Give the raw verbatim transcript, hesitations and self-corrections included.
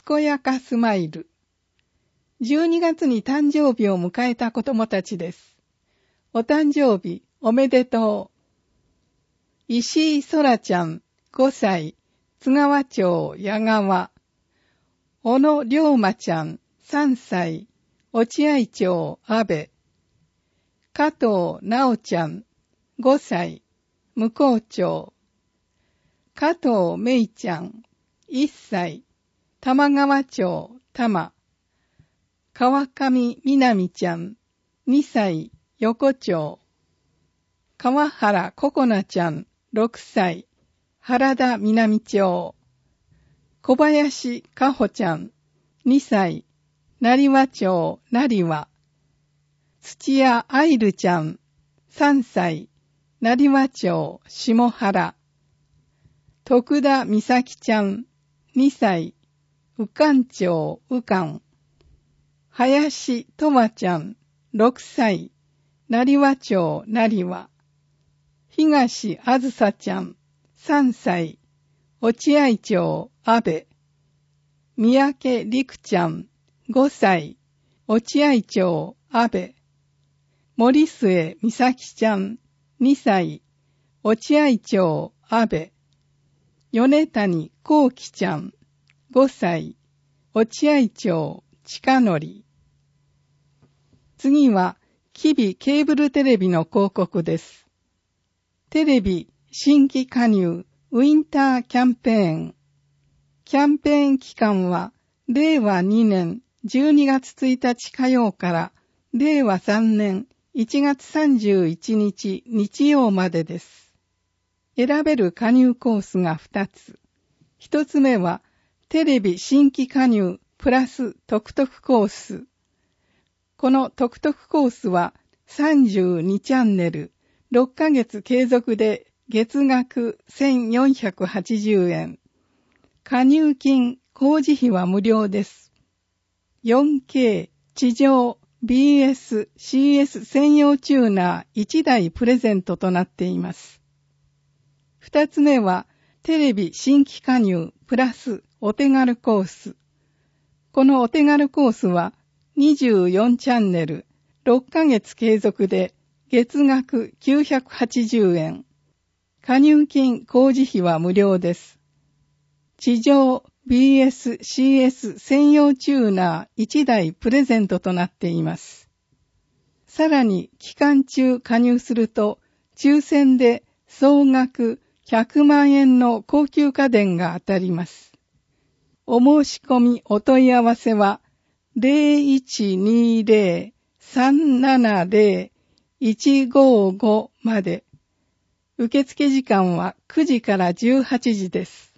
こやかスマイル。じゅうにがつに誕生日を迎えた子供たちです。お誕生日おめでとう。石井そらちゃんごさい、津川町矢川。小野龍馬ちゃんさんさい、落合町安部。加藤直ちゃんごさい、向こう町。加藤めいちゃんいっさい、玉川町多摩。川上みなみちゃんにさい、横町。川原ここなちゃんろくさい、原田南町。小林かほちゃんにさい、成羽町成羽。土屋愛瑠ちゃんさんさい、成羽町下原。徳田美咲ちゃんにさい、宇菅町宇菅。林とまちゃんろくさい、成羽町成羽。東あずさちゃんさんさい、落合町安部。三宅陸ちゃんごさい、落合町安部。森末美咲ちゃんにさい、落合町安部。米谷幸喜ちゃんごさい、落合町近則。次は吉備ケーブルテレビの広告です。テレビ新規加入ウィンターキャンペーン。キャンペーン期間はれいわにねんじゅうにがつついたち火曜かられいわさんねんいちがつさんじゅういちにち日曜までです。選べる加入コースがふたつ。ひとつめはテレビ新規加入プラス特特コース。この特特コースはさんじゅうにチャンネル、ろっかげつ継続で月額せんよんひゃくはちじゅうえん。加入金、工事費は無料です。よんケー 地上 ビーエスシーエス 専用チューナーいちだいプレゼントとなっています。二つ目はテレビ新規加入プラスお手軽コース。このお手軽コースはにじゅうよんチャンネル、ろっかげつ継続で月額きゅうひゃくはちじゅうえん。加入金工事費は無料です。地上 ビーエスシーエス 専用チューナーいちだいプレゼントとなっています。さらに期間中加入すると抽選で総額ひゃくまんえんの高級家電が当たります。お申し込みお問い合わせはゼロいちにゼロ さんななゼロ いちごごまで。受付時間はくじからじゅうはちじです。